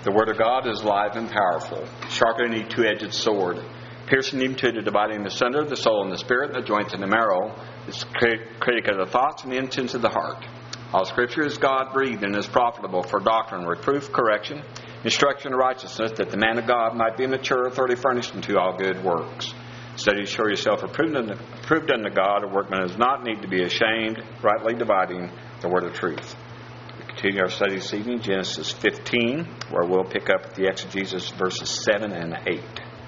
The Word of God is alive and powerful, sharper than any two-edged sword, piercing even to the dividing asunder of the soul and the spirit, and the joints and the marrow, is critic of the thoughts and the intents of the heart. All Scripture is God-breathed and is profitable for doctrine, reproof, correction, instruction in righteousness, that the man of God might be mature, thoroughly furnished unto all good works. Study to show yourself approved unto God, a workman does not need to be ashamed, rightly dividing the word of truth. We continue our study this evening, Genesis 15, where we'll pick up the exegesis verses 7 and 8.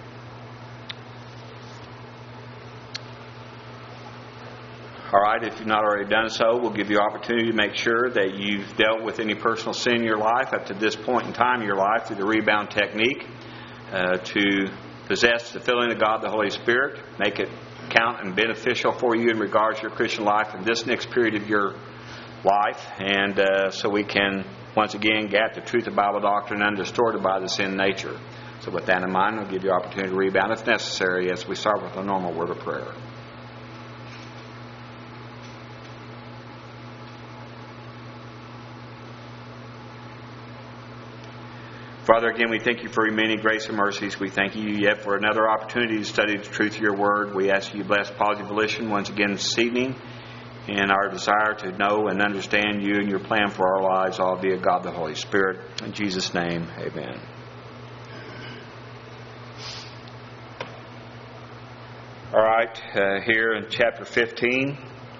All right, if you've not already done so, we'll give you opportunity to make sure that you've dealt with any personal sin in your life up to this point in time in your life through the rebound technique to possess the filling of God, the Holy Spirit, make it count and beneficial for you in regards to your Christian life in this next period of your life, and so we can once again get the truth of Bible doctrine undistorted by the sin nature. So with that in mind, we'll give you opportunity to rebound if necessary as we start with a normal word of prayer. Father, again, we thank you for your many grace and mercies. We thank you yet for another opportunity to study the truth of your word. We ask you to bless Positive Volition once again this evening in our desire to know and understand you and your plan for our lives, all via God the Holy Spirit. In Jesus' name, amen. All right, here in chapter 15,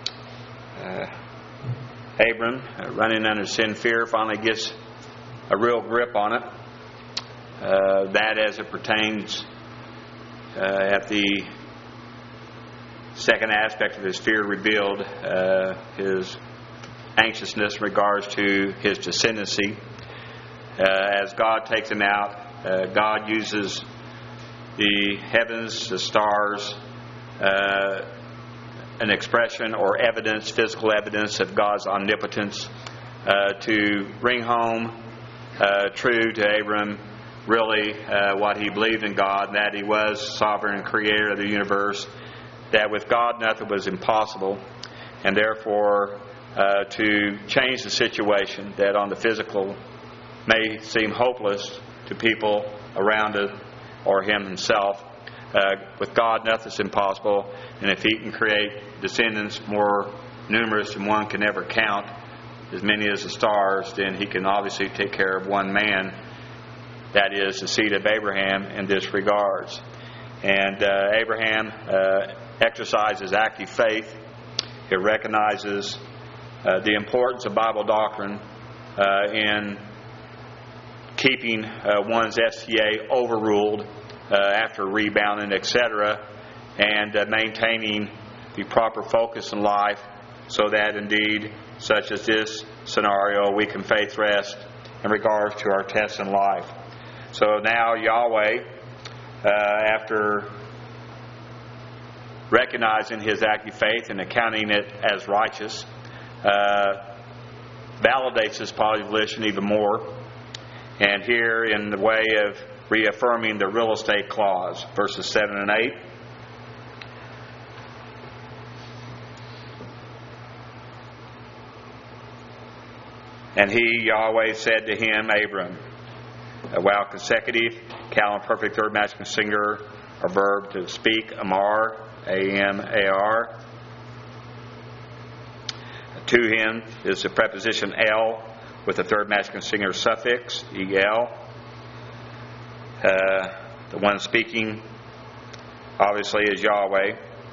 Abram, running under sin fear, finally gets a real grip on it. That as it pertains at the second aspect of his fear revealed, his anxiousness in regards to his descendancy. As God takes him out, God uses the heavens, the stars, an expression or evidence, physical evidence of God's omnipotence to bring home true to Abram really what he believed in God, and that he was sovereign and creator of the universe, that with God nothing was impossible, and therefore to change the situation that on the physical may seem hopeless to people around it or him himself. With God nothing's impossible, and if he can create descendants more numerous than one can ever count, as many as the stars, then he can obviously take care of one man, that is the seed of Abraham, in this regards. And Abraham exercises active faith. He recognizes the importance of Bible doctrine in keeping one's STA overruled after rebounding, etc., and maintaining the proper focus in life so that indeed, such as this scenario, we can faith rest in regards to our tests in life. So now Yahweh, after recognizing his active faith and accounting it as righteous, validates his positive volition even more. And here in the way of reaffirming the real estate clause, verses 7 and 8. And he, Yahweh, said to him, Abram, a while consecutive, cal and perfect third masculine singular, a verb to speak, amar, A-M-A-R. To him is the preposition el with the third masculine singular suffix, E-L. The one speaking, obviously, is Yahweh.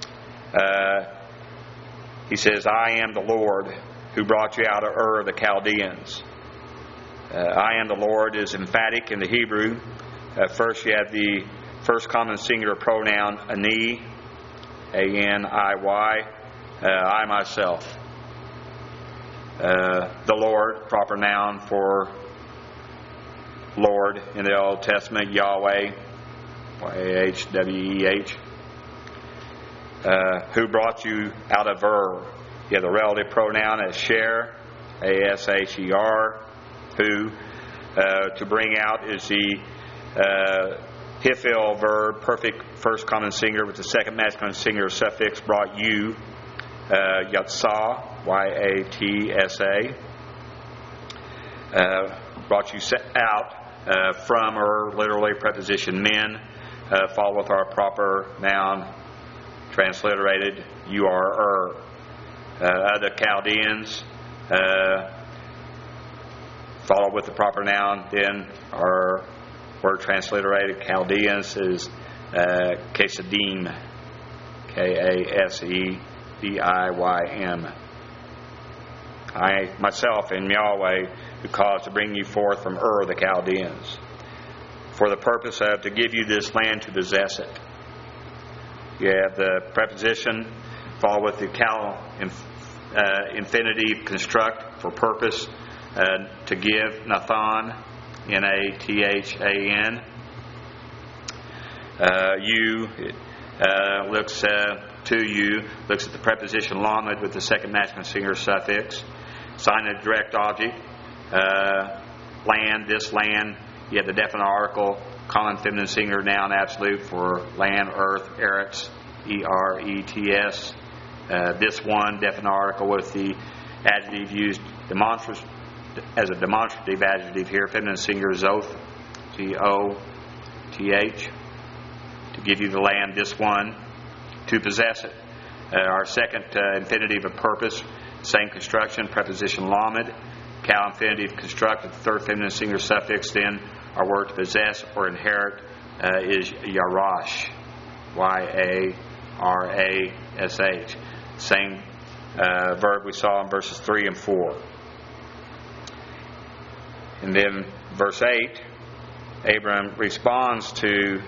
He says, I am the Lord who brought you out of Ur of the Chaldeans. I am the Lord is emphatic in the Hebrew. First you have the first common singular pronoun, ani, A-N-I-Y, I myself. The Lord, proper noun for Lord in the Old Testament, Yahweh, Y-A-H-W-E-H, who brought you out of Ur. You have the relative pronoun as Sher, A-S-H-E-R, who. To bring out is the hifil verb, perfect first common singular with the second masculine singular suffix, brought you, Yatsah, Y-A-T-S-A, brought you out from, or literally preposition men, follow with our proper noun, transliterated, you are the Chaldeans, follow with the proper noun, then our word transliterated Chaldeans is Kasedim, Kasedim. I myself am Yahweh, who caused to bring you forth from the Chaldeans, for the purpose of to give you this land to possess it. You have the preposition follow with the infinitive construct for purpose, to give, Nathan, Nathan. You looks to you, looks at the preposition lamed with the second masculine singular suffix. Sign of direct object. Land, this land. You have the definite article, common feminine singular noun absolute for land, earth, Eretz, E-R-E-T-S. This one, definite article with the adjective used as a demonstrative adjective here, feminine singular Zoth, Z-O-T-H, to give you the land, this one, to possess it. Our second infinitive of purpose, same construction, preposition lamed, cal infinitive constructed, third feminine singular suffix, then our word to possess or inherit is yarash, Y-A-R-A-S-H. Same verb we saw in verses 3 and 4. And then verse 8, Abram responds to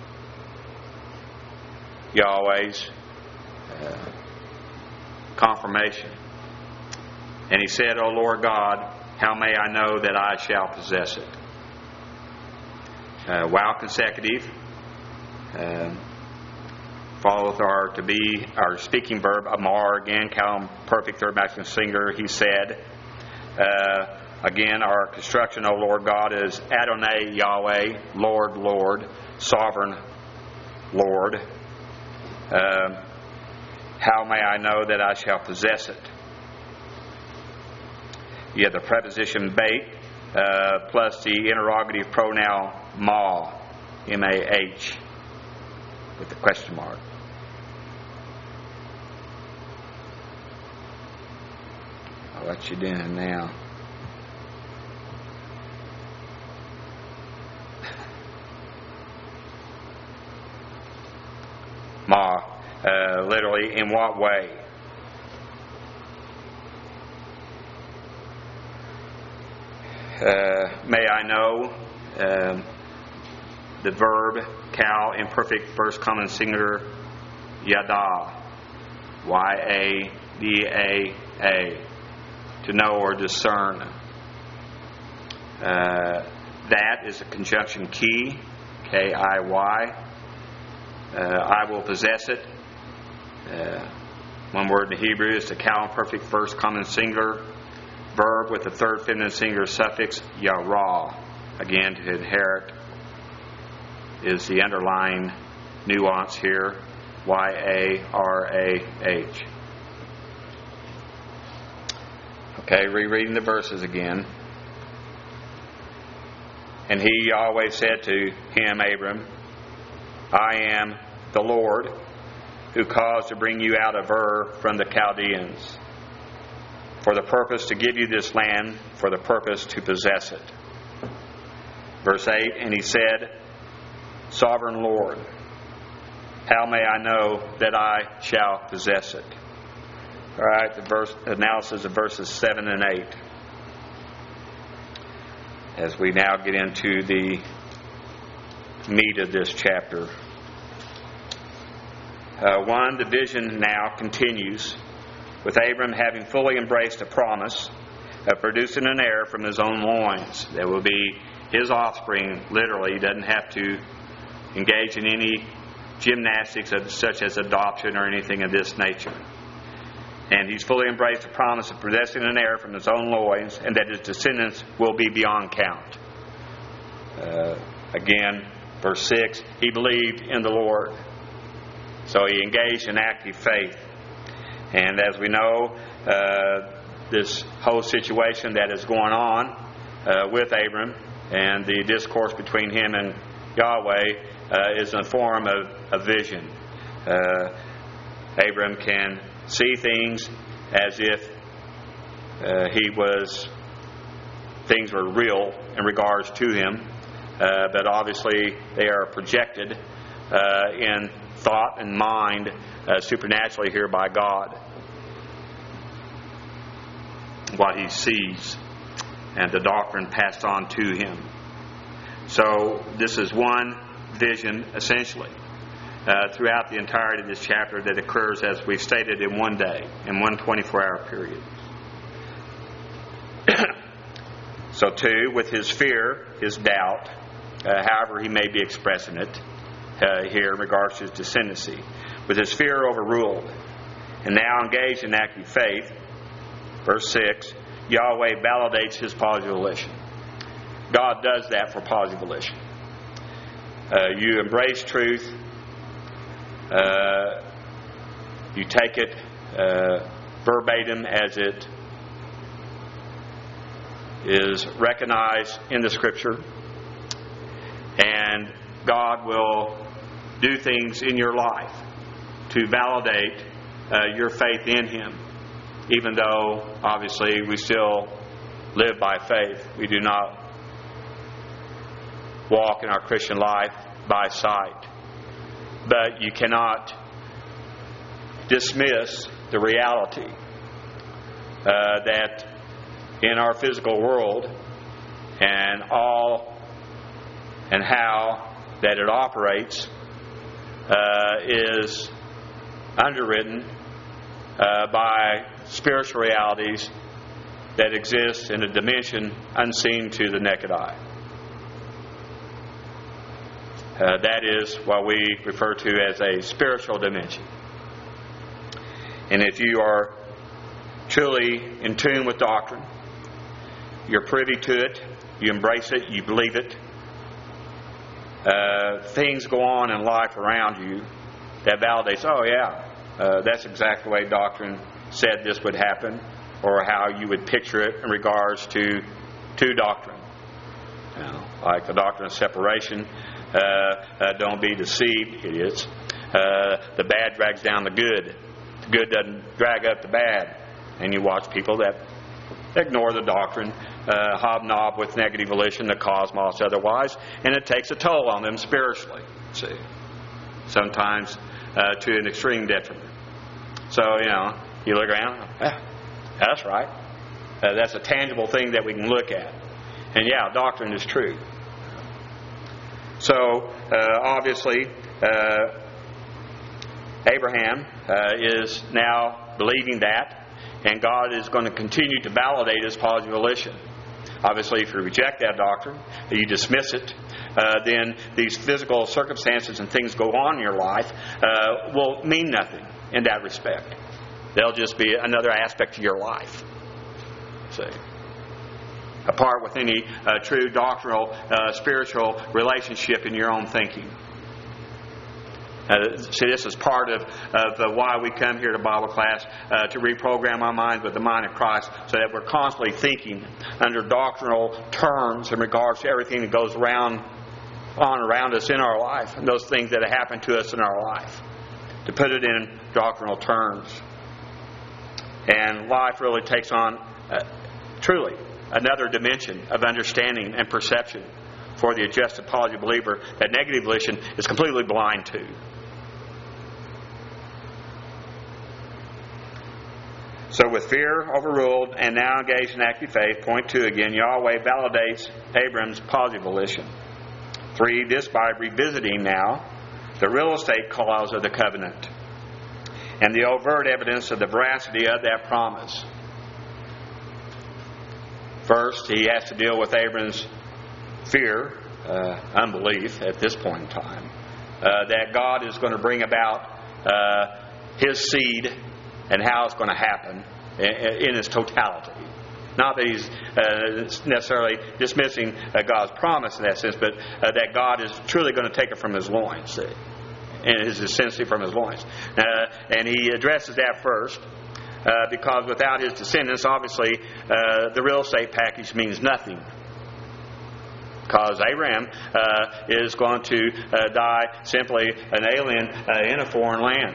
Yahweh's confirmation. And he said, O Lord God, how may I know that I shall possess it? While consecutive, follow with our to be, our speaking verb, amar, again, cal perfect third masculine singular, he said. Again, our construction, O Lord God, is Adonai Yahweh, Lord, Lord, sovereign Lord. How may I know that I shall possess it? You have the preposition bait plus the interrogative pronoun ma, M-A-H, with the question mark. I'll let you doing now. Ma, literally, in what way? May I know, the verb, cal, imperfect first common singular, yada, Y-A-D-A-A, to know or discern. That is a conjunction key, K-I-Y. I will possess it. One word in Hebrew is the cal imperfect first common singular verb with the third feminine singular suffix, yara. Again, to inherit is the underlying nuance here, Y-A-R-A-H. Okay, rereading the verses again. And he, Yahweh, said to him, Abram, I am the Lord who caused to bring you out of from the Chaldeans, for the purpose to give you this land, for the purpose to possess it. Verse 8, and he said, Sovereign Lord, how may I know that I shall possess it? All right, the analysis of verses 7 and 8. As we now get into the meat of this chapter. The vision now continues with Abram having fully embraced a promise of producing an heir from his own loins. That will be his offspring, literally. He doesn't have to engage in any gymnastics such as adoption or anything of this nature. And he's fully embraced the promise of possessing an heir from his own loins, and that his descendants will be beyond count. Again, verse 6, he believed in the Lord. So he engaged in active faith. And as we know, this whole situation that is going on with Abram And the discourse between him and Yahweh is in the form of a vision. Abram can see things as if things were real in regards to him, but obviously they are projected in thought and mind supernaturally here by God. What he sees and the doctrine passed on to him. So this is one vision essentially throughout the entirety of this chapter that occurs, as we've stated, in one day, in one 24-hour period. So too, with his fear, his doubt, however he may be expressing it here in regards to his descendancy, with his fear overruled and now engaged in active faith, verse 6, Yahweh validates his positive volition. God does that for positive volition. You embrace truth. You take it verbatim as it is recognized in the Scripture, and God will do things in your life to validate your faith in Him, even though obviously we still live by faith. We do not walk in our Christian life by sight. But you cannot dismiss the reality that in our physical world and all and how that it operates is underwritten by spiritual realities that exist in a dimension unseen to the naked eye. That is what we refer to as a spiritual dimension. And if you are truly in tune with doctrine, you're privy to it, you embrace it, you believe it, things go on in life around you that validates, oh yeah, that's exactly the way doctrine said this would happen, or how you would picture it in regards to doctrine. You know, like the doctrine of separation, don't be deceived, idiots. The bad drags down the good. The good doesn't drag up the bad. And you watch people that ignore the doctrine, hobnob with negative volition, the cosmos otherwise, and it takes a toll on them spiritually. See, sometimes to an extreme detriment. So, you look around, that's right. That's a tangible thing that we can look at. And yeah, doctrine is true. So, obviously, Abraham is now believing that, and God is going to continue to validate his positive volition. Obviously, if you reject that doctrine, you dismiss it, then these physical circumstances and things go on in your life will mean nothing in that respect. They'll just be another aspect of your life. See? Apart with any true doctrinal, spiritual relationship in your own thinking. See, this is part of why we come here to Bible class, to reprogram our minds with the mind of Christ, so that we're constantly thinking under doctrinal terms in regards to everything that goes around us in our life, and those things that have happened to us in our life, to put it in doctrinal terms. And life really takes on, truly, another dimension of understanding and perception for the adjusted positive believer that negative volition is completely blind to. So with fear overruled and now engaged in active faith, point 2 again, Yahweh validates Abram's positive volition. 3, this by revisiting now the real estate clause of the covenant and the overt evidence of the veracity of that promise. First, he has to deal with Abram's fear, unbelief at this point in time, that God is going to bring about his seed and how it's going to happen in its totality. Not that he's necessarily dismissing God's promise in that sense, but that God is truly going to take it from his loins, and his descendancy from his loins. And he addresses that first, because without his descendants, obviously, the real estate package means nothing. Because Abraham is going to die simply an alien in a foreign land.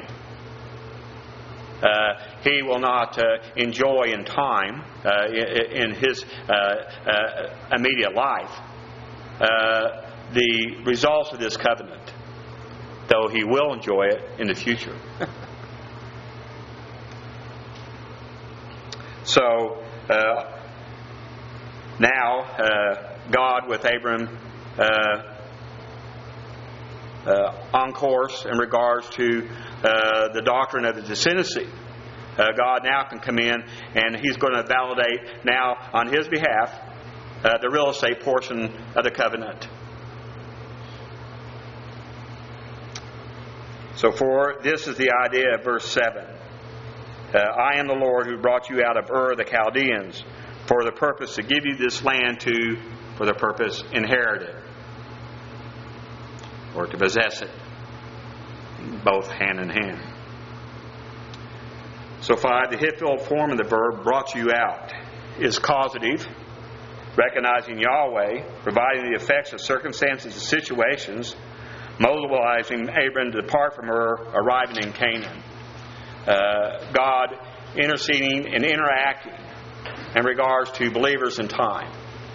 He will not enjoy in time, in his immediate life, the results of this covenant, though he will enjoy it in the future. So, now, God with Abram on course in regards to the doctrine of the descendancy. God now can come in and He's going to validate now on His behalf the real estate portion of the covenant. So for this is the idea of verse 7. I am the Lord who brought you out of Ur the Chaldeans for the purpose to give you this land for the purpose inherit it or to possess it, both hand in hand. So 5, the Hittite form of the verb brought you out is causative, recognizing Yahweh, providing the effects of circumstances and situations, mobilizing Abram to depart from Ur, arriving in Canaan. God interceding and interacting in regards to believers in time.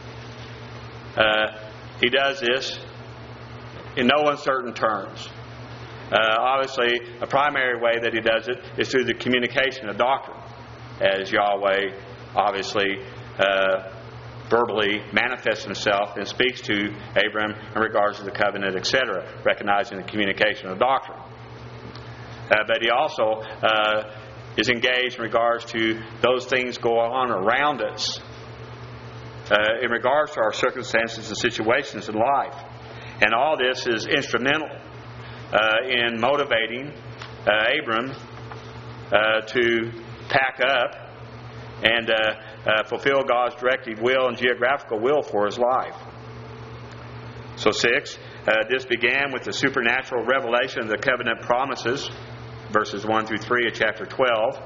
He does this in no uncertain terms. Obviously, a primary way that He does it is through the communication of doctrine, as Yahweh obviously verbally manifests Himself and speaks to Abram in regards to the covenant, etc., recognizing the communication of doctrine. But He also is engaged in regards to those things go on around us, in regards to our circumstances and situations in life. And all this is instrumental in motivating Abram to pack up and fulfill God's directive will and geographical will for his life. So 6, this began with the supernatural revelation of the covenant promises, verses 1 through 3 of chapter 12,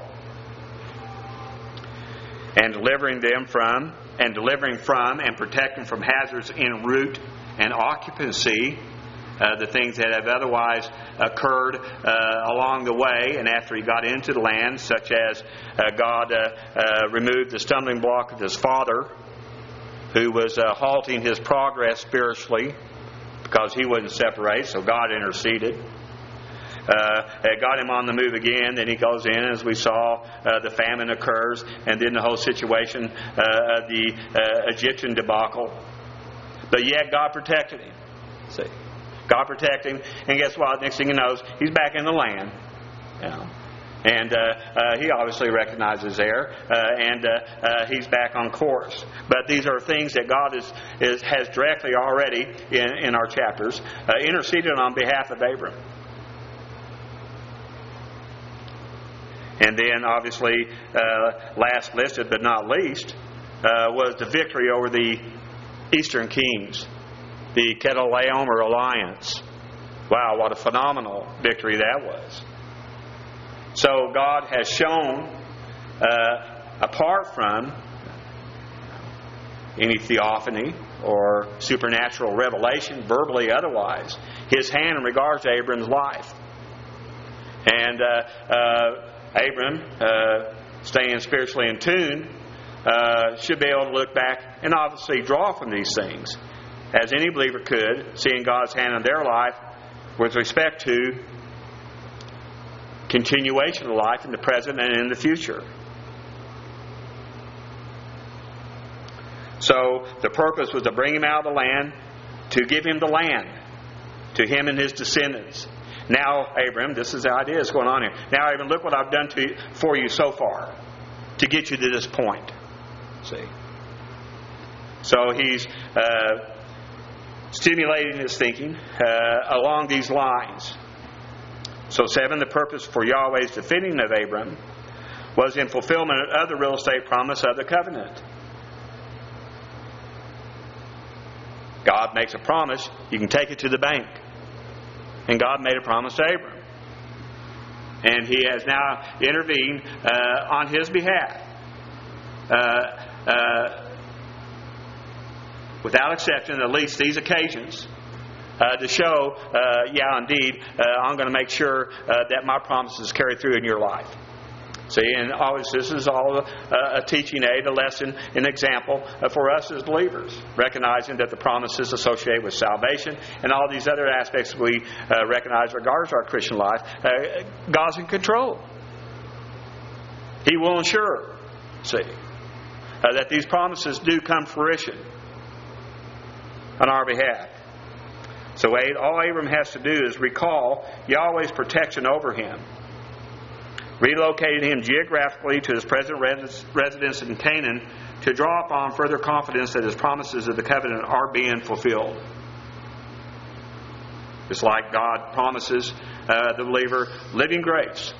and delivering from and protecting from hazards en route and occupancy, the things that have otherwise occurred along the way and after he got into the land, such as God removed the stumbling block of his father, who was halting his progress spiritually because he wouldn't separate, so God interceded. It got him on the move again. Then he goes in, as we saw, the famine occurs, and then the whole situation of the Egyptian debacle. But yet God protected him. See, God protected him, and guess what? Next thing he knows, he's back in the land. You know. And he obviously recognizes there, and he's back on course. But these are things that God has directly already in our chapters interceded on behalf of Abram. And then, obviously, last listed but not least, was the victory over the Eastern kings, the Chedorlaomer alliance. Wow, what a phenomenal victory that was. So God has shown, apart from any theophany or supernatural revelation, verbally otherwise, His hand in regards to Abram's life. And Abram, staying spiritually in tune, should be able to look back and obviously draw from these things, as any believer could, seeing God's hand in their life with respect to continuation of life in the present and in the future. So the purpose was to bring him out of the land, to give him the land, to him and his descendants. Now, Abram, this is the idea that's going on here. Now, Abram, look what I've done for you so far to get you to this point. See? So he's stimulating his thinking along these lines. So 7, the purpose for Yahweh's defending of Abram was in fulfillment of the real estate promise of the covenant. God makes a promise, you can take it to the bank. And God made a promise to Abram. And He has now intervened on his behalf. without exception, at least these occasions, to show, indeed, I'm going to make sure that my promises carry through in your life. See, and always this is all a teaching aid, a lesson, an example for us as believers, recognizing that the promises associated with salvation and all these other aspects we recognize regards our Christian life, God's in control. He will ensure, that these promises do come to fruition on our behalf. So all Abram has to do is recall Yahweh's protection over him, relocated him geographically to his present residence in Canaan to draw upon further confidence that his promises of the covenant are being fulfilled. It's like God promises the believer living grace.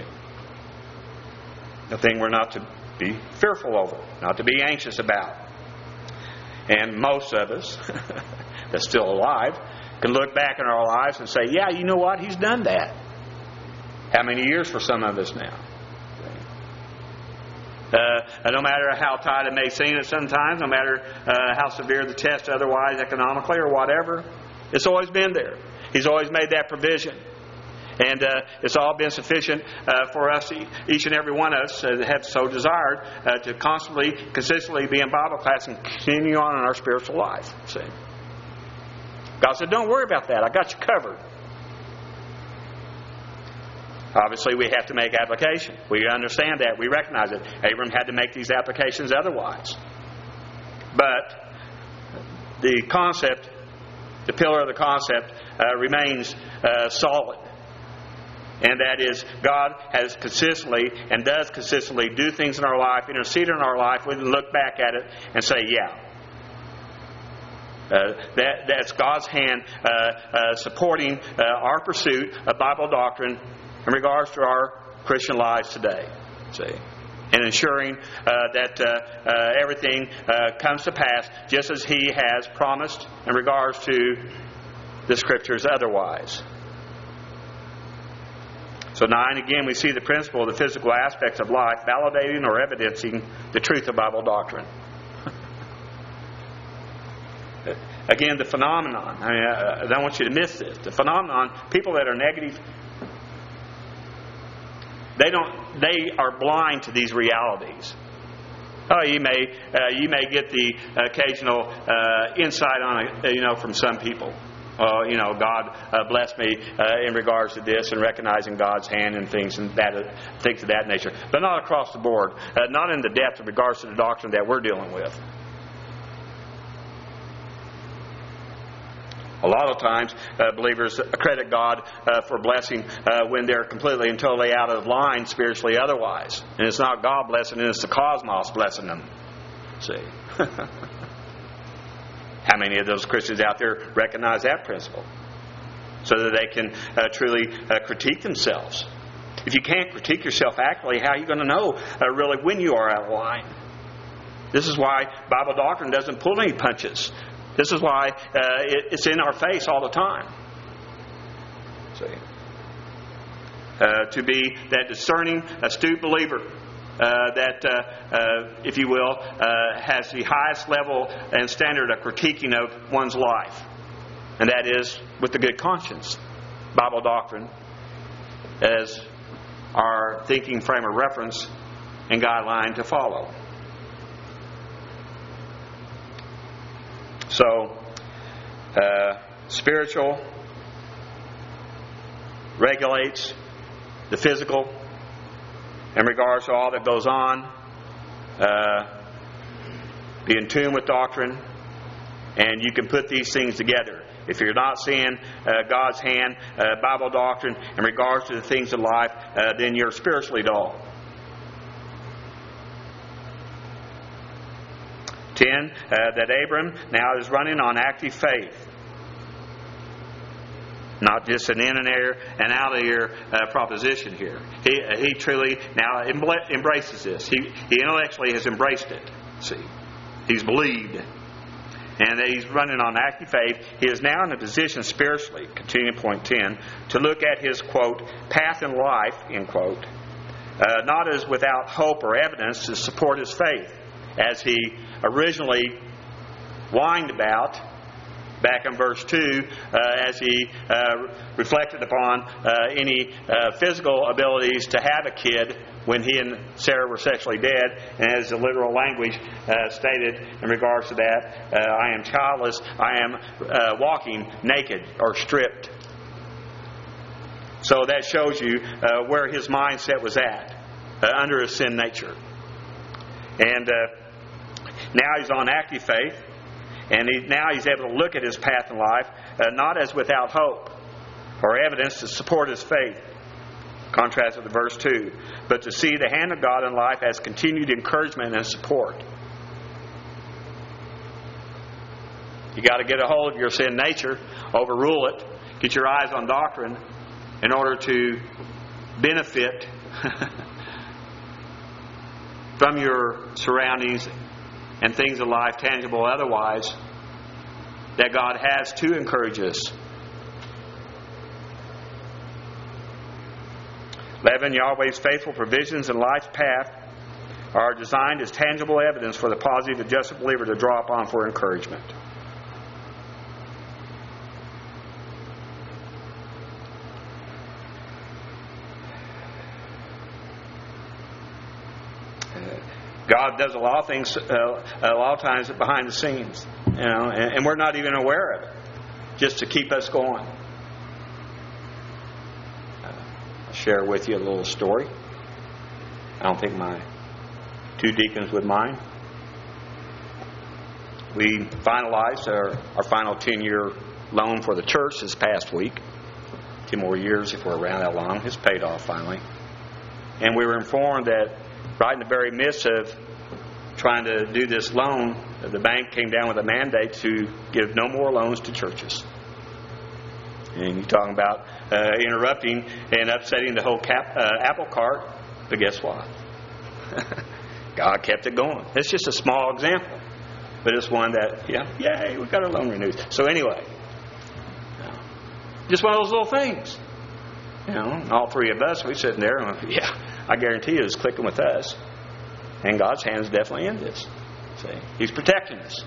The thing we're not to be fearful over, not to be anxious about. And most of us that's still alive can look back in our lives and say, yeah, you know what? He's done that. How many years for some of us now? No matter how tight it may seem at sometimes, no matter how severe the test otherwise economically or whatever, it's always been there. He's always made that provision. And it's all been sufficient for us, each and every one of us that have so desired, to constantly, consistently be in Bible class and continue on in our spiritual life. God said, don't worry about that. I got you covered. Obviously, we have to make application. We understand that. We recognize it. Abram had to make these applications otherwise. But the concept, the pillar of the concept, remains solid. And that is, God has consistently and does consistently do things in our life, intercede in our life. We can look back at it and say, that's God's hand supporting our pursuit of Bible doctrine in regards to our Christian lives today. And ensuring that everything comes to pass just as He has promised in regards to the Scriptures otherwise. So now and again we see the principle of the physical aspects of life validating or evidencing the truth of Bible doctrine. Again, the phenomenon. I don't want you to miss this. The phenomenon, people that are negative, they are blind to these realities. You may get the occasional insight on it, from some people. God bless me in regards to this and recognizing God's hand and things of that nature. But not across the board. Not in the depth of regards to the doctrine that we're dealing with. A lot of times, believers credit God for blessing when they're completely and totally out of line spiritually otherwise. And it's not God blessing them, it's the cosmos blessing them. How many of those Christians out there recognize that principle? So that they can truly critique themselves. If you can't critique yourself accurately, how are you going to know really when you are out of line? This is why Bible doctrine doesn't pull any punches. This is why it's in our face all the time. To be that discerning, astute believer that, if you will, has the highest level and standard of critiquing of one's life. And that is with the good conscience. Bible doctrine as our thinking frame of reference and guideline to follow. So, spiritual regulates the physical in regards to all that goes on. Be in tune with doctrine, and you can put these things together. If you're not seeing God's hand, Bible doctrine, in regards to the things of life, then you're spiritually dull. 10, that Abram now is running on active faith. Not just an in and out of here proposition here. He truly now embraces this. He intellectually has embraced it. See, he's believed. And that he's running on active faith. He is now in a position spiritually, continuing point 10, to look at his, quote, path in life, end quote, not as without hope or evidence to support his faith, as he originally whined about back in verse 2 as he reflected upon any physical abilities to have a kid when he and Sarah were sexually dead. And as the literal language stated in regards to that, I am childless, I am walking naked or stripped. So that shows you where his mindset was at under his sin nature. And now he's on active faith. And now he's able to look at his path in life not as without hope or evidence to support his faith, contrasted with verse 2, but to see the hand of God in life as continued encouragement and support. You got to get a hold of your sin nature, overrule it, get your eyes on doctrine in order to benefit from your surroundings and things of life, tangible otherwise, that God has to encourage us. 11, Yahweh's faithful provisions in life's path are designed as tangible evidence for the positive adjusted believer to draw upon for encouragement. God does a lot of things, a lot of times behind the scenes, and we're not even aware of it, just to keep us going. I'll share with you a little story. I don't think my two deacons would mind. We finalized our final 10-year loan for the church this past week. 10 more years if we're around that long. It's paid off finally. And we were informed that right in the very midst of trying to do this loan, the bank came down with a mandate to give no more loans to churches. And you're talking about interrupting and upsetting the whole apple cart. But guess what? God kept it going. It's just a small example. But it's one that, yay, we got our loan renewed. So anyway, just one of those little things. All three of us, we sitting there and I guarantee you it's clicking with us. And God's hand is definitely in this. See? He's protecting us.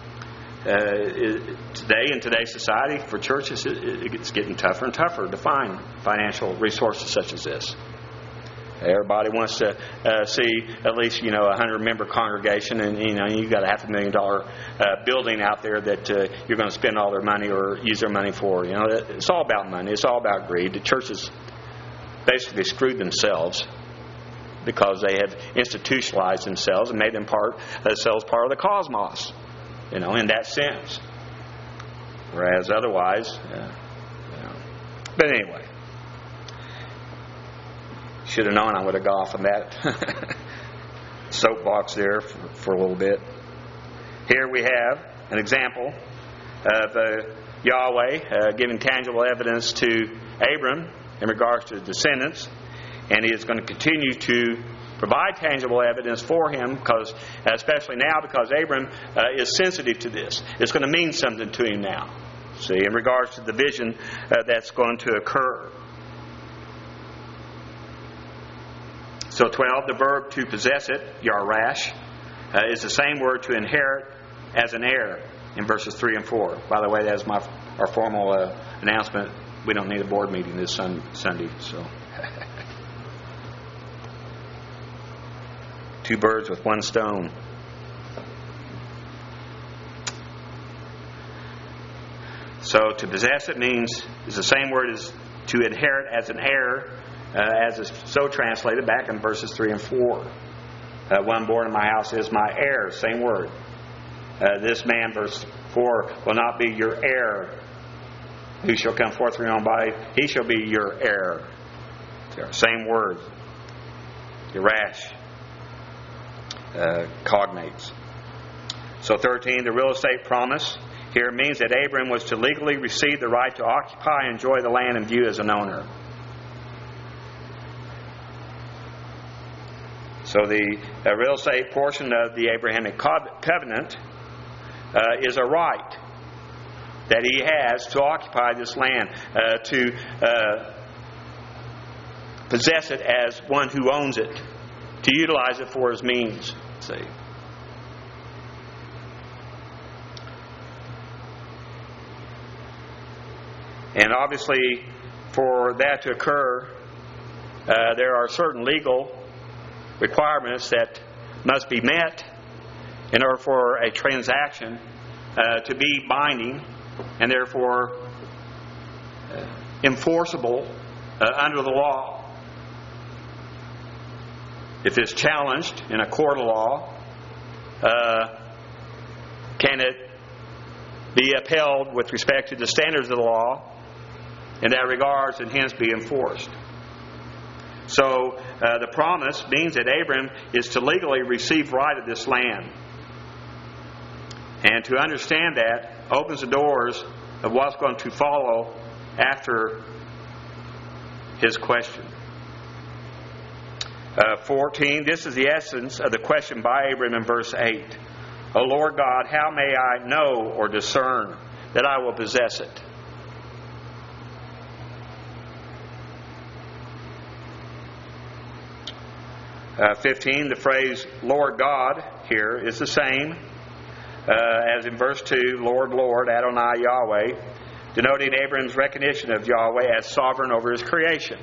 Today, in today's society, for churches, it's getting tougher and tougher to find financial resources such as this. Everybody wants to see at least, a 100-member congregation, and you've got a $500,000 building out there that you're going to spend all their money or use their money for. It's all about money. It's all about greed. The churches basically screwed themselves because they have institutionalized themselves and made themselves part of the cosmos, in that sense. Whereas otherwise, But anyway. Should have known I would have got off on that soapbox there for a little bit. Here we have an example of Yahweh giving tangible evidence to Abram in regards to descendants, and He is going to continue to provide tangible evidence for him, because, especially now, because Abram is sensitive to this. It's going to mean something to him now. See, in regards to the vision that's going to occur. So 12, the verb to possess it, yarash, is the same word to inherit as an heir in verses 3 and 4. By the way, that's our formal announcement. We don't need a board meeting this Sunday. So, two birds with one stone. So to possess it is the same word as to inherit as an heir, as is so translated back in verses 3 and 4. One born in my house is my heir, same word. This man, verse 4, will not be your heir. Who shall come forth from your own body? He shall be your heir. Same word. Yarash. Cognates. So 13, the real estate promise here means that Abram was to legally receive the right to occupy and enjoy the land in view as an owner. So the real estate portion of the Abrahamic covenant is a right that he has to occupy this land, to possess it as one who owns it, to utilize it for his means. See. And obviously, for that to occur, there are certain legal requirements that must be met in order for a transaction to be binding and therefore enforceable under the law. If it's challenged in a court of law, can it be upheld with respect to the standards of the law in that regards and hence be enforced? So the promise means that Abram is to legally receive right of this land. And to understand that opens the doors of what's going to follow after his question. 14, this is the essence of the question by Abram in verse 8. O Lord God, how may I know or discern that I will possess it? Uh, 15, the phrase Lord God here is the same as in verse 2, Lord, Lord, Adonai, Yahweh, denoting Abram's recognition of Yahweh as sovereign over his creation.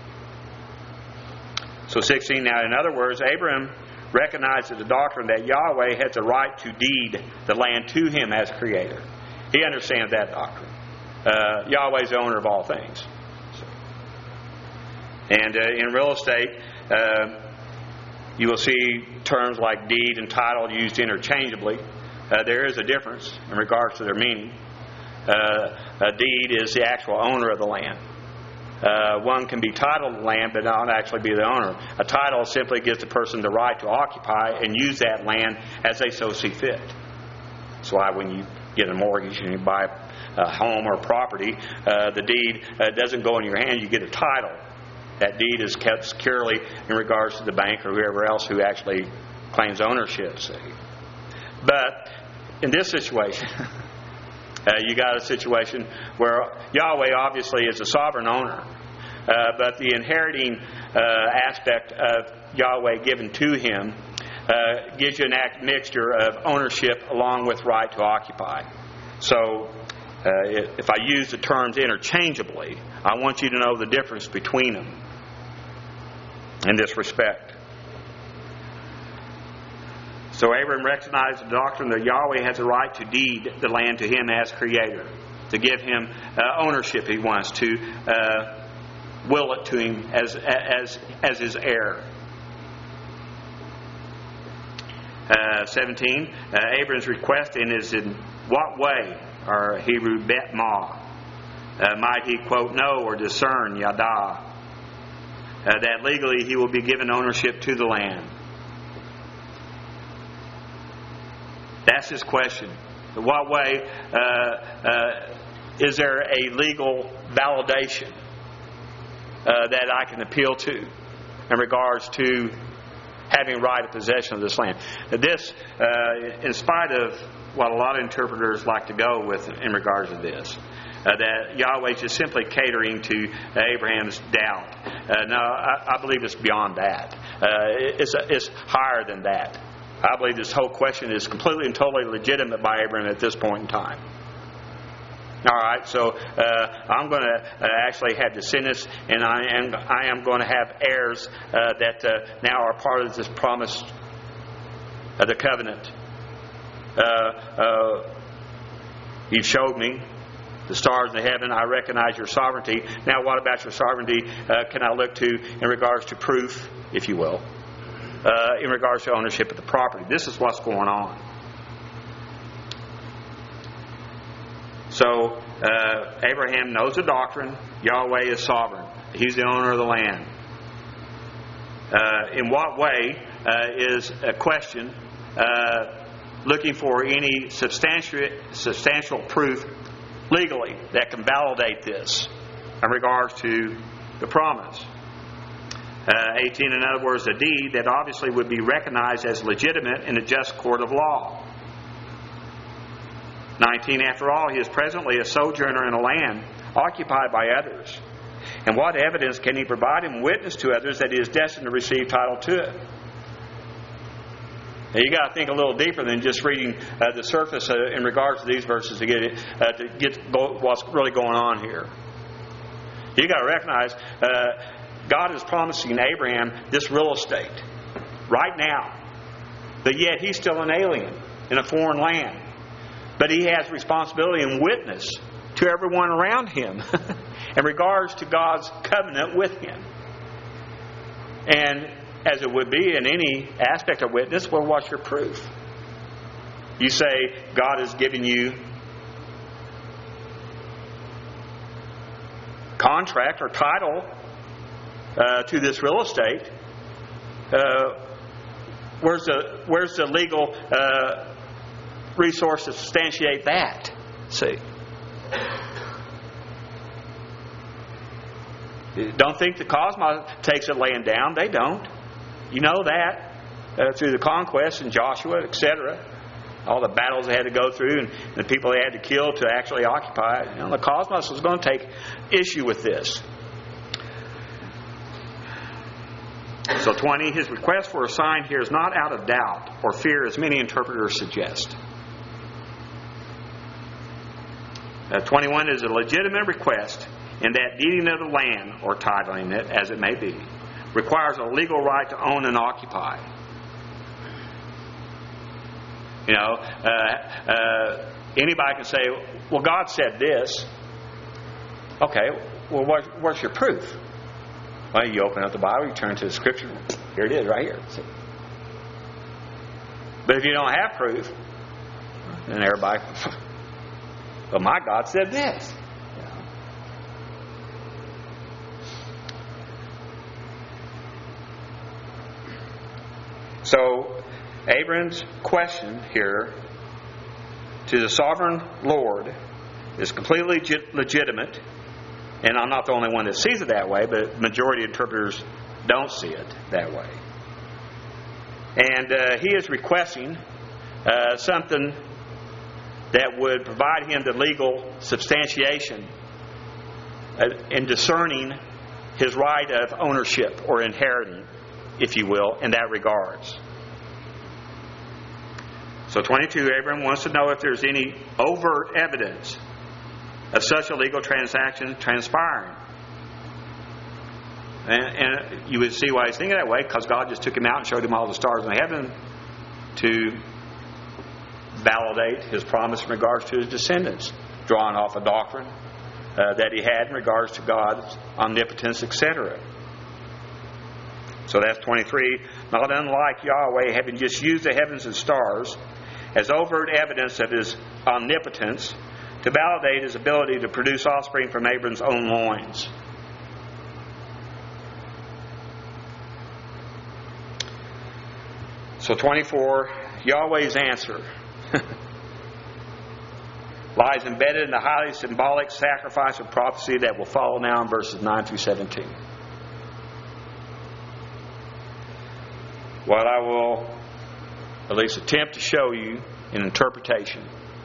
So 16, now in other words, Abram recognizes the doctrine that Yahweh has the right to deed the land to him as creator. He understands that doctrine. Yahweh is the owner of all things. And in real estate, you will see terms like deed and title used interchangeably. There is a difference in regards to their meaning. A deed is the actual owner of the land. One can be titled to the land but not actually be the owner. A title simply gives the person the right to occupy and use that land as they so see fit. That's why when you get a mortgage and you buy a home or property, the deed doesn't go in your hand, you get a title. That deed is kept securely in regards to the bank or whoever else who actually claims ownership. See. But in this situation, you got a situation where Yahweh obviously is a sovereign owner, but the inheriting aspect of Yahweh given to him gives you an mixture of ownership along with right to occupy. So if I use the terms interchangeably, I want you to know the difference between them in this respect. So Abram recognized the doctrine that Yahweh has a right to deed the land to him as creator, to give him ownership he wants, to will it to him as his heir. 17, Abram's request is in what way, or Hebrew bet ma, might he quote know or discern yada, that legally he will be given ownership to the land. That's his question. In what way is there a legal validation that I can appeal to in regards to having right of possession of this land? This, in spite of what a lot of interpreters like to go with in regards to this, that Yahweh is just simply catering to Abraham's doubt. No, I believe it's beyond that. It's higher than that. I believe this whole question is completely and totally legitimate by Abraham at this point in time. All right, so I'm going to actually have descendants, and I am going to have heirs that now are part of this promise of the covenant. You showed me the stars in the heaven. I recognize your sovereignty. Now, what about your sovereignty can I look to in regards to proof, if you will, in regards to ownership of the property? This is what's going on. So, Abraham knows the doctrine. Yahweh is sovereign. He's the owner of the land. In what way is a question looking for any substantial proof legally that can validate this in regards to the promise? 18, in other words, a deed that obviously would be recognized as legitimate in a just court of law. 19, after all, he is presently a sojourner in a land occupied by others. And what evidence can he provide him witness to others that he is destined to receive title to it? Now, you got to think a little deeper than just reading the surface in regards to these verses to get what's really going on here. You got to recognize God is promising Abraham this real estate right now. But yet he's still an alien in a foreign land. But he has responsibility and witness to everyone around him in regards to God's covenant with him. And as it would be in any aspect of witness, well, what's your proof? You say God has given you contract or title to this real estate. Where's the legal resource to substantiate that? See, don't think the cosmos takes it laying down. They don't. You know that through the conquest and Joshua, etc. All the battles they had to go through and the people they had to kill to actually occupy it. The cosmos was going to take issue with this. So 20, his request for a sign here is not out of doubt or fear, as many interpreters suggest. 21 is a legitimate request in that deeding of the land, or titling it, as it may be, requires a legal right to own and occupy. Anybody can say, well, God said this. Okay, well, what's your proof? Well, you open up the Bible, you turn to the Scripture. Here it is, right here. See? But if you don't have proof, then everybody, well, my God said this. So, Abram's question here to the sovereign Lord is completely legitimate, and I'm not the only one that sees it that way, but the majority of interpreters don't see it that way. And he is requesting something that would provide him the legal substantiation in discerning his right of ownership or inheriting, if you will, in that regards. So 22, Abram wants to know if there's any overt evidence of such a legal transaction transpiring. And you would see why he's thinking that way, because God just took him out and showed him all the stars in heaven to validate his promise in regards to his descendants, drawing off a doctrine that he had in regards to God's omnipotence, etc. So that's 23. Not unlike Yahweh having just used the heavens and stars as overt evidence of his omnipotence to validate his ability to produce offspring from Abram's own loins. So 24, Yahweh's answer lies embedded in the highly symbolic sacrifice of prophecy that will follow now in verses 9 through 17. What I will at least attempt to show you in interpretation,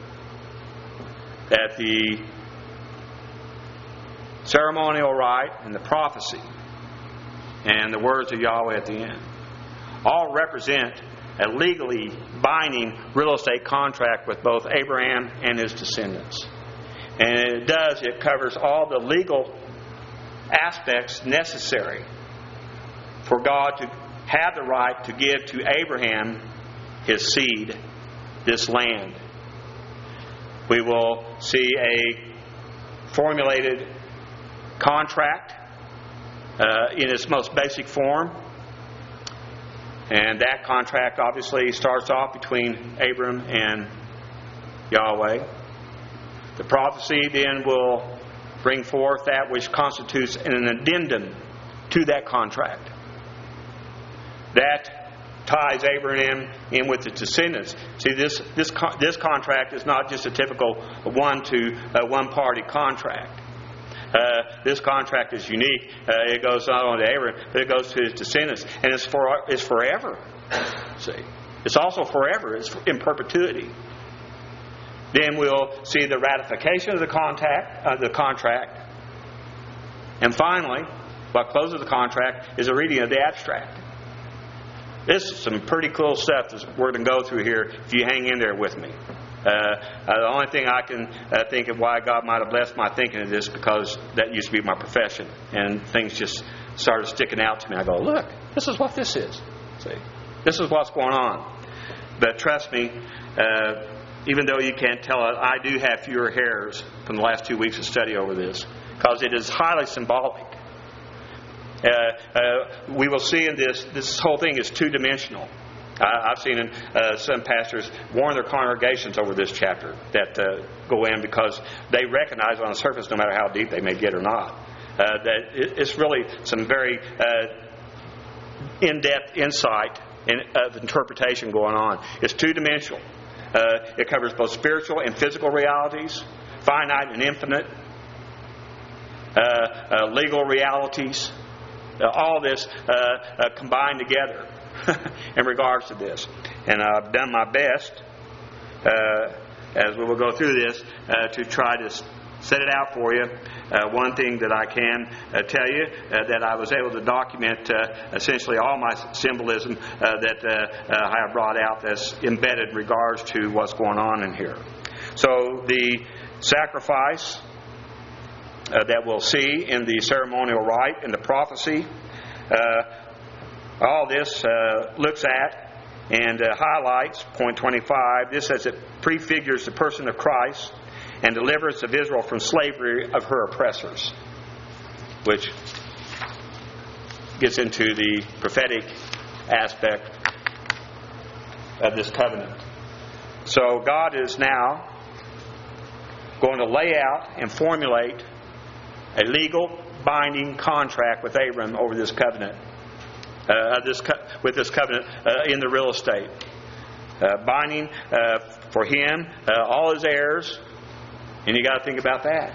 that the ceremonial rite and the prophecy and the words of Yahweh at the end all represent a legally binding real estate contract with both Abraham and his descendants. And it covers all the legal aspects necessary for God to have the right to give to Abraham, his seed, this land. We will see a formulated contract in its most basic form. And that contract obviously starts off between Abram and Yahweh. The prophecy then will bring forth that which constitutes an addendum to that contract. That ties Abraham in with his descendants. See, this contract is not just a typical one-party contract. This contract is unique. It goes not only to Abraham, but it goes to his descendants, and it's forever. See, it's also forever. It's in perpetuity. Then we'll see the ratification of the contract, and finally, what closes the contract is a reading of the abstract. This is some pretty cool stuff that we're going to go through here if you hang in there with me. The only thing I can think of why God might have blessed my thinking of this, because that used to be my profession, and things just started sticking out to me. I go, look, this is what this is. See, this is what's going on. But trust me, even though you can't tell it, I do have fewer hairs from the last 2 weeks of study over this, because it is highly symbolic. We will see in this whole thing is two-dimensional. I've seen some pastors warn their congregations over this chapter that go in, because they recognize on the surface, no matter how deep they may get or not, that it's really some very in-depth insight of interpretation going on. It's two-dimensional. It covers both spiritual and physical realities, finite and infinite, legal realities. All this combined together in regards to this. And I've done my best, as we will go through this, to try to set it out for you. One thing that I can tell you, that I was able to document essentially all my symbolism that I have brought out that's embedded in regards to what's going on in here. So the sacrifice that we'll see in the ceremonial rite and the prophecy, all this looks at and highlights, point 25, this as it prefigures the person of Christ and deliverance of Israel from slavery of her oppressors, which gets into the prophetic aspect of this covenant. So God is now going to lay out and formulate a legal binding contract with Abram over this covenant, with this covenant in the real estate, binding for him, all his heirs, and you got to think about that.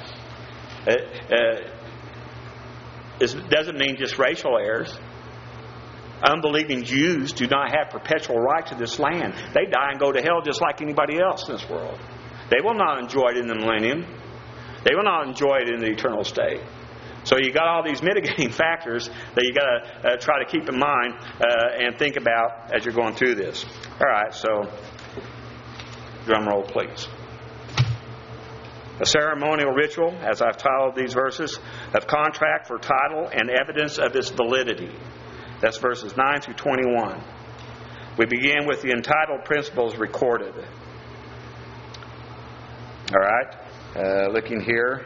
It doesn't mean just racial heirs. Unbelieving Jews do not have perpetual right to this land. They die and go to hell just like anybody else in this world. They will not enjoy it in the millennium. They will not enjoy it in the eternal state. So you got all these mitigating factors that you got to try to keep in mind and think about as you're going through this. All right, so drum roll, please. A ceremonial ritual, as I've titled these verses, of contract for title and evidence of its validity. That's verses 9 through 21. We begin with the entitled principles recorded. All right, looking here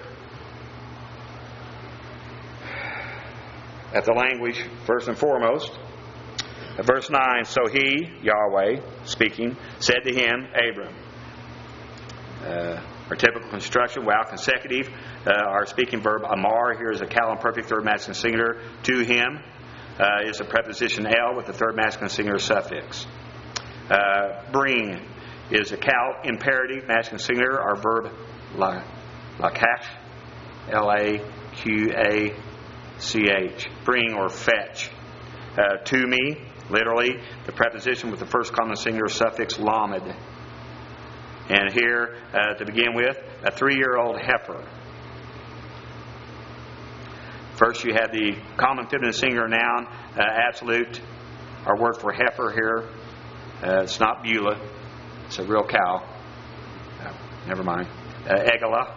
at the language, first and foremost. Verse 9, so he, Yahweh, speaking, said to him, Abram. Our typical construction, while consecutive, our speaking verb amar here is a cal imperfect third masculine singular. To him is a preposition el with the third masculine singular suffix. Bring is a cal imperative masculine singular. Our verb lakach, L-A-Q-A-C-H. Bring or fetch. To me, literally, the preposition with the first common singular suffix lamed. And here, to begin with, a 3-year-old heifer. First, you have the common feminine singular noun, absolute. Our word for heifer here, it's not Beulah. It's a real cow. Never mind. Eglah.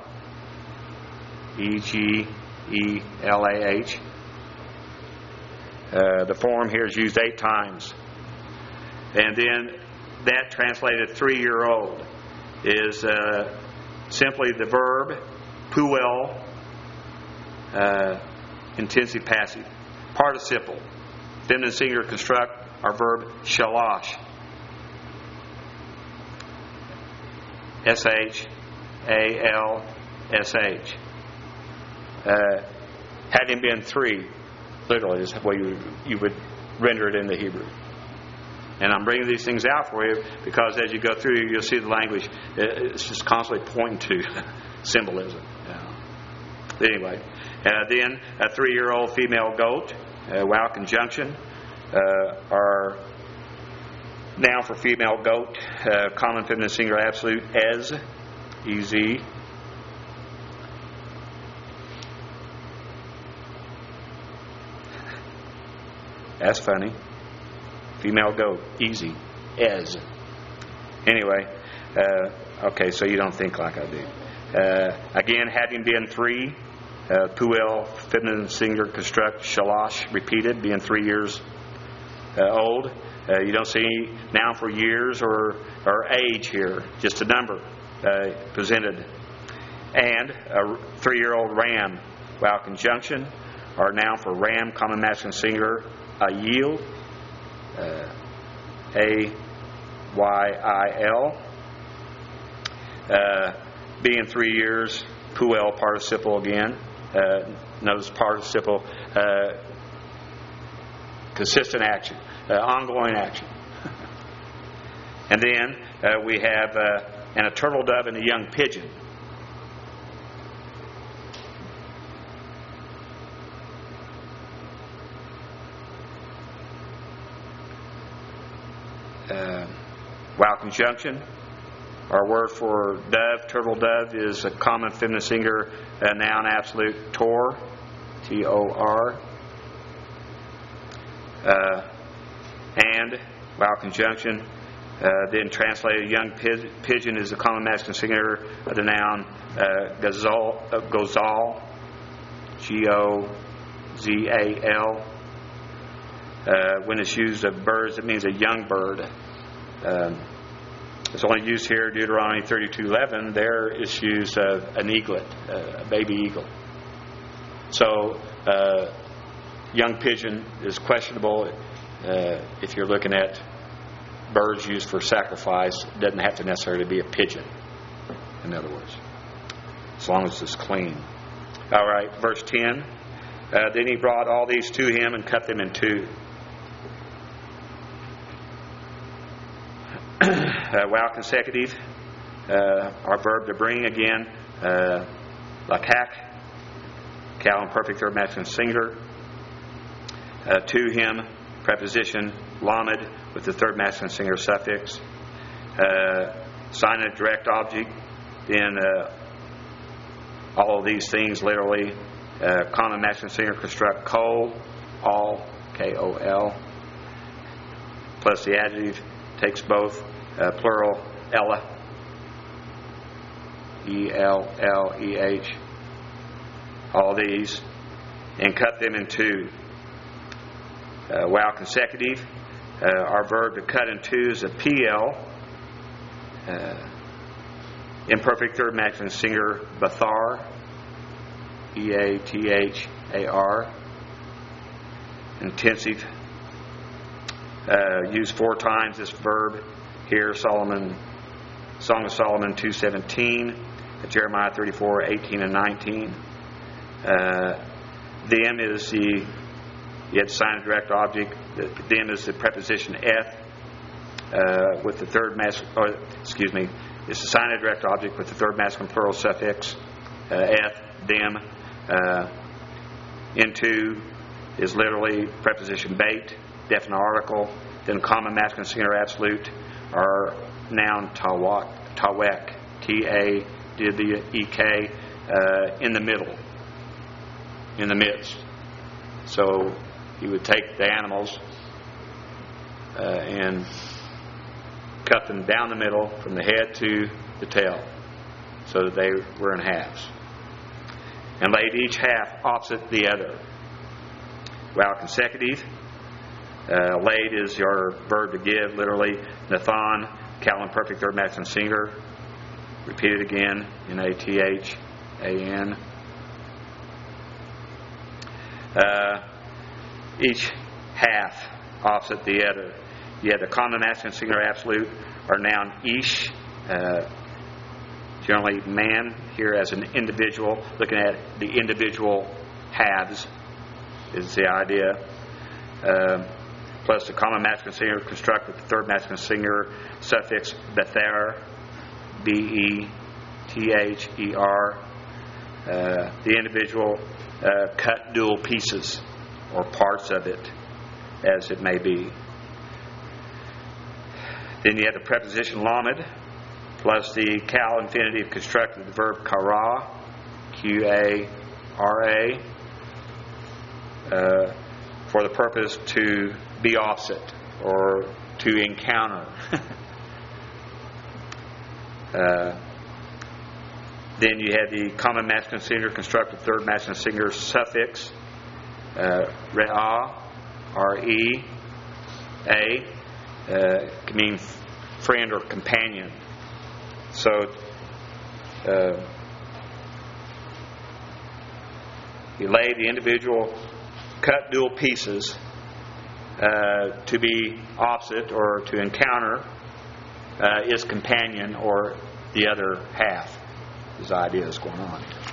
E-G-E-L-A-H. The form here is used 8 times. And then that translated 3-year-old is simply the verb puel, intensive passive, participle. Feminine singular construct, our verb shalash. S-H-A-L-S-H. Having been 3, literally, is the way you would render it in the Hebrew. And I'm bringing these things out for you because as you go through, you'll see the language. It's just constantly pointing to symbolism. Anyway, then a 3-year-old female goat, wow conjunction, our noun for female goat, common feminine singular absolute, ez, E-Z. That's funny. Female goat, easy, ez. Anyway, Okay, so you don't think like I do. Again, having been 3, Puel, feminine singular, construct, shalosh, repeated, being 3 years old. You don't see any noun for years or age here, just a number presented. And a 3-year-old ram, vowel conjunction, or noun for ram, common masculine singular, a yield, A-Y-I-L. Being 3 years, Puel, participle again. Notice participle, consistent action, ongoing action. And then we have and a turtle dove and a young pigeon. Vowel conjunction. Our word for dove, turtle dove, is a common feminine singular noun absolute, tor, T-O-R. And vowel conjunction. Then translated, young pigeon is a common masculine singular of the noun gozal, G-O-Z-A-L. When it's used of birds, it means a young bird. It's only used here, Deuteronomy 32:11. There it's used of an eaglet, a baby eagle. So, young pigeon is questionable if you're looking at birds used for sacrifice. It doesn't have to necessarily be a pigeon, in other words, as long as it's clean. All right, verse 10. Then he brought all these to him and cut them in two. Vowel consecutive. Our verb to bring again, lakak, cal imperfect third masculine singular. To him, preposition lamed with the third masculine singular suffix. Sign a direct object. Then all of these things literally. Common masculine singular construct kol, all, K-O-L. Plus the adjective takes both. Plural, ella, E-L-L-E-H, all these, and cut them in two. Vowel consecutive. Our verb to cut in two is a P-L. Imperfect third masculine singular, bathar, E-A-T-H-A-R. Intensive. Used 4 times this verb. Here, Song of Solomon 2:17, Jeremiah 34:18 and 19. Them is the sign of direct object. Them is the preposition eth with the third masculine. It's the sign of direct object with the third masculine plural suffix eth. Them. Into is literally preposition bait, definite article. Then common masculine singular absolute. Our noun tawek, T-A-W-E-K, in the middle, in the midst. So he would take the animals and cut them down the middle from the head to the tail so that they were in halves. And laid each half opposite the other. Vowel consecutive. Laid is your verb to give, literally. Nathan, cal imperfect third masculine singular. Repeat it again. N-A-T-H-A-N. Each half opposite the other. You have the common masculine singular absolute, or noun ish. Generally man, here as an individual. Looking at the individual halves is the idea. Plus the common masculine singular construct with the third masculine singular suffix bether, B-E-T-H-E-R. The individual cut dual pieces or parts of it as it may be. Then you have the preposition lamed plus the cal infinitive construct of the verb kara, Q-A-R-A, for the purpose to be opposite or to encounter. Then you have the common masculine singular constructive third masculine singular suffix, re'ah, R-E-A, can mean friend or companion. So, you lay the individual cut dual pieces to be opposite or to encounter his companion or the other half. His idea is going on here.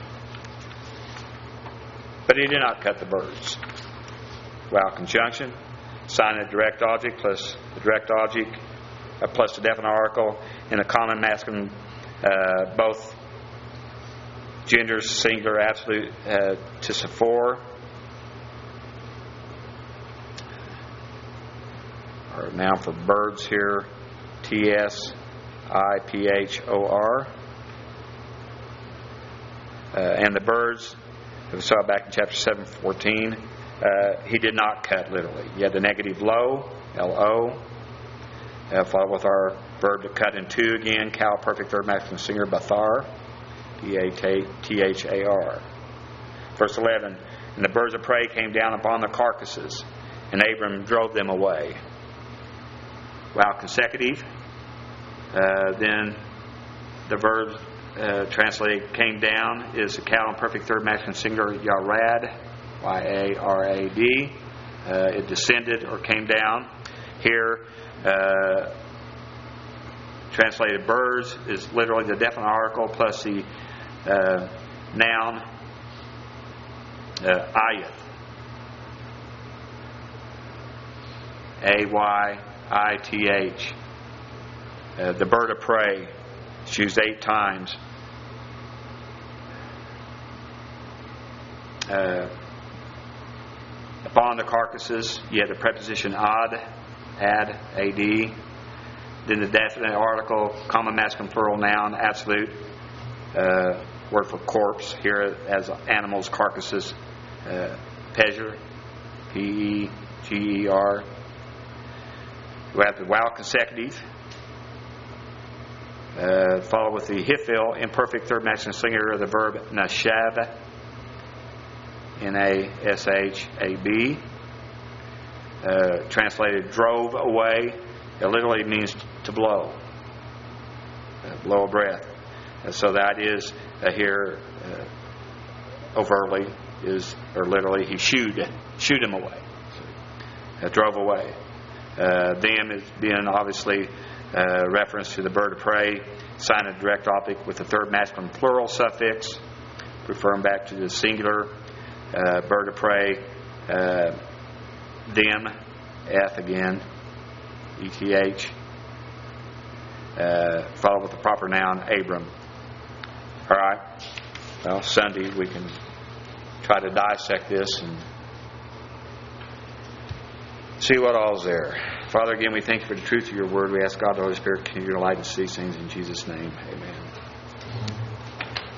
But he did not cut the birds. Vowel conjunction, sign a direct object plus the direct object plus the definite article in a common masculine, both genders, singular, absolute, to Sephor. Or noun for birds here, T-S-I-P-H-O-R. And the birds, we saw back in chapter 7:14, he did not cut literally. You had the negative lo, L-O, followed with our verb to cut in two again, cow, perfect third masculine singular, bathar, B-A-T-H-A-R. Verse 11, and the birds of prey came down upon their carcasses, and Abram drove them away. Vowel consecutive. Then the verb translated came down is a cow in perfect third masculine singular, yarad, Y-A-R-A-D. It descended or came down. Here, translated birds is literally the definite article plus the noun ayat. A-Y-I-T-H. The bird of prey. It's used 8 times. Upon the carcasses, you have the preposition ad, A-D. Then the definite article, common masculine plural noun, absolute, word for corpse, here as animals, carcasses, Peger, P-E-G-E-R. We have the vowel consecutive, followed with the hifil, imperfect third masculine singular of the verb nashav, N-A-S-H-A-B. Translated drove away. It literally means to blow. Blow a breath. So that is here overtly is, or literally, he shooed him away. Drove away. Them is being obviously reference to the bird of prey, sign a direct object with the third masculine plural suffix, referring back to the singular bird of prey, them, F again, E-T-H, followed with the proper noun, Abram. All right. Well, Sunday we can try to dissect this and see what all's there. Father, again, we thank you for the truth of your word. We ask God, the Holy Spirit, continue to light us these things in Jesus' name. Amen.